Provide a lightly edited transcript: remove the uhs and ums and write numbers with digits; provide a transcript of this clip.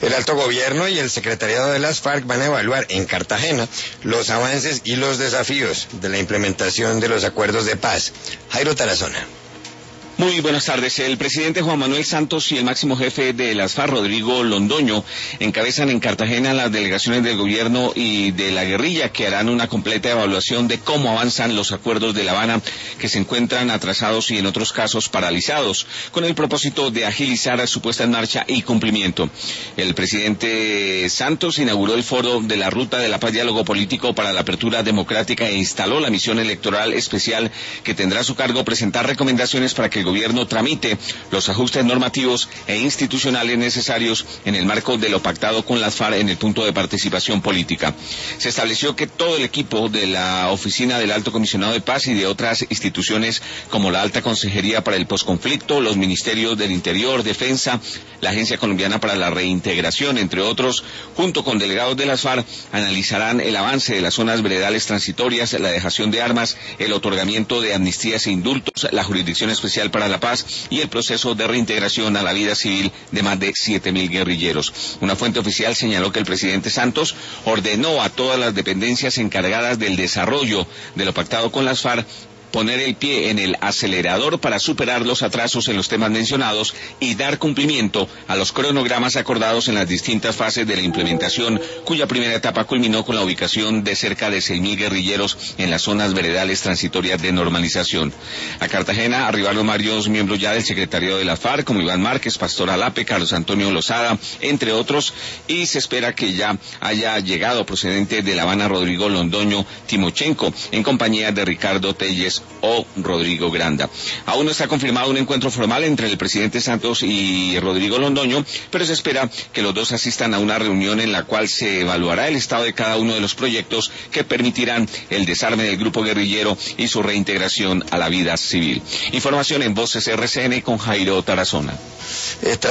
El alto gobierno y el secretariado de las FARC van a evaluar en Cartagena los avances y los desafíos de la implementación de los acuerdos de paz. Jairo Tarazona. Muy buenas tardes. El presidente Juan Manuel Santos y el máximo jefe de las FARC, Rodrigo Londoño, encabezan en Cartagena las delegaciones del gobierno y de la guerrilla que harán una completa evaluación de cómo avanzan los acuerdos de La Habana que se encuentran atrasados y en otros casos paralizados, con el propósito de agilizar su puesta en marcha y cumplimiento. El presidente Santos inauguró el foro de la Ruta de la Paz Diálogo Político para la Apertura Democrática e instaló la misión electoral especial que tendrá a su cargo presentar recomendaciones para que el gobierno tramite los ajustes normativos e institucionales necesarios en el marco de lo pactado con las FARC en el punto de participación política. Se estableció que todo el equipo de la Oficina del Alto Comisionado de Paz y de otras instituciones como la Alta Consejería para el Posconflicto, los Ministerios del Interior, Defensa, la Agencia Colombiana para la Reintegración, entre otros, junto con delegados de las FARC, analizarán el avance de las zonas veredales transitorias, la dejación de armas, el otorgamiento de amnistías e indultos, la Jurisdicción Especial para la Paz y el proceso de reintegración a la vida civil de más de 7.000 guerrilleros. Una fuente oficial señaló que el presidente Santos ordenó a todas las dependencias encargadas del desarrollo de lo pactado con las FARC poner el pie en el acelerador para superar los atrasos en los temas mencionados y dar cumplimiento a los cronogramas acordados en las distintas fases de la implementación, cuya primera etapa culminó con la ubicación de cerca de 6.000 guerrilleros en las zonas veredales transitorias de normalización. A Cartagena arribaron varios miembros ya del secretariado de la FARC, como Iván Márquez, Pastor Alape, Carlos Antonio Lozada, entre otros, y se espera que ya haya llegado procedente de La Habana Rodrigo Londoño Timochenko, en compañía de Ricardo Telles o Rodrigo Granda. Aún no está confirmado un encuentro formal entre el presidente Santos y Rodrigo Londoño, pero se espera que los dos asistan a una reunión en la cual se evaluará el estado de cada uno de los proyectos que permitirán el desarme del grupo guerrillero y su reintegración a la vida civil. Información en Voces RCN con Jairo Tarazona.